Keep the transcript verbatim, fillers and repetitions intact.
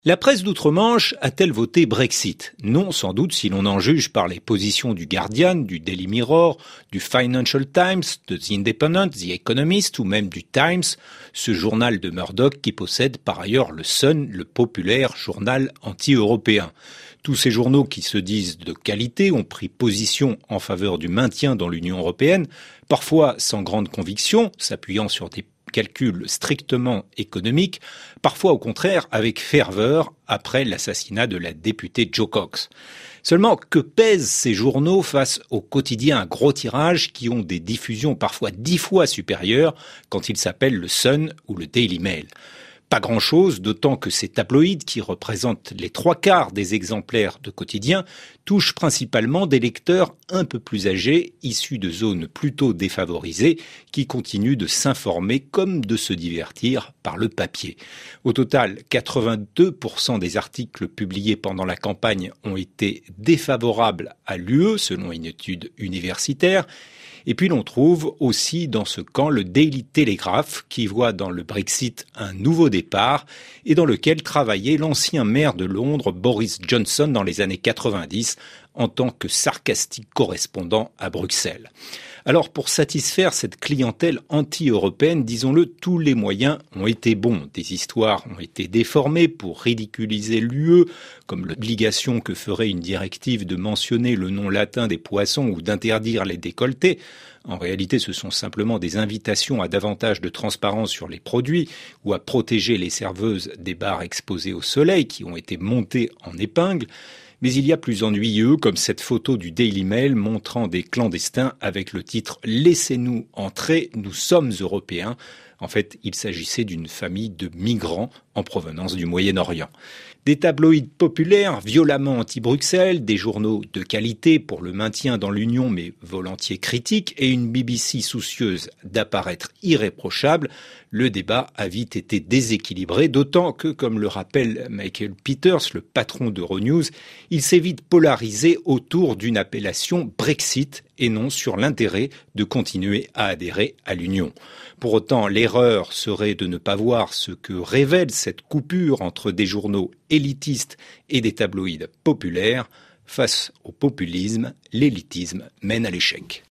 La presse d'outre-Manche a-t-elle voté Brexit ? Non, sans doute, si l'on en juge par les positions du Guardian, du Daily Mirror, du Financial Times, de The Independent, The Economist ou même du Times, ce journal de Murdoch qui possède par ailleurs le Sun, le populaire journal anti-européen. Tous ces journaux qui se disent de qualité ont pris position en faveur du maintien dans l'Union européenne, parfois sans grande conviction, s'appuyant sur des calculs strictement économiques, parfois au contraire avec ferveur après l'assassinat de la députée Jo Cox. Seulement, que pèsent ces journaux face aux quotidiens à gros tirage qui ont des diffusions parfois dix fois supérieures quand ils s'appellent le Sun ou le Daily Mail ? Pas grand-chose, d'autant que ces tabloïds, qui représentent les trois quarts des exemplaires de quotidiens, touchent principalement des lecteurs un peu plus âgés, issus de zones plutôt défavorisées, qui continuent de s'informer comme de se divertir par le papier. Au total, quatre-vingt-deux pour cent des articles publiés pendant la campagne ont été défavorables à l'U E, selon une étude universitaire. Et puis l'on trouve aussi dans ce camp le Daily Telegraph qui voit dans le Brexit un nouveau départ et dans lequel travaillait l'ancien maire de Londres Boris Johnson dans les années quatre-vingt-dix en tant que sarcastique correspondant à Bruxelles. Alors pour satisfaire cette clientèle anti-européenne, disons-le, tous les moyens ont été bons. Des histoires ont été déformées pour ridiculiser l'U E, comme l'obligation que ferait une directive de mentionner le nom latin des poissons ou d'interdire les décolletés. En réalité, ce sont simplement des invitations à davantage de transparence sur les produits ou à protéger les serveuses des bars exposés au soleil qui ont été montées en épingle. Mais il y a plus ennuyeux, comme cette photo du Daily Mail montrant des clandestins avec le titre « Laissez-nous entrer, nous sommes européens ». En fait, il s'agissait d'une famille de migrants en provenance du Moyen-Orient. Des tabloïds populaires violemment anti-Bruxelles, des journaux de qualité pour le maintien dans l'Union mais volontiers critiques et une B B C soucieuse d'apparaître irréprochable, le débat a vite été déséquilibré, d'autant que, comme le rappelle Michael Peters, le patron d'Euronews, il s'est vite polarisé autour d'une appellation Brexit et non sur l'intérêt de continuer à adhérer à l'Union. Pour autant, l'erreur serait de ne pas voir ce que révèle cette coupure entre des journaux élitistes et des tabloïds populaires. Face au populisme, l'élitisme mène à l'échec.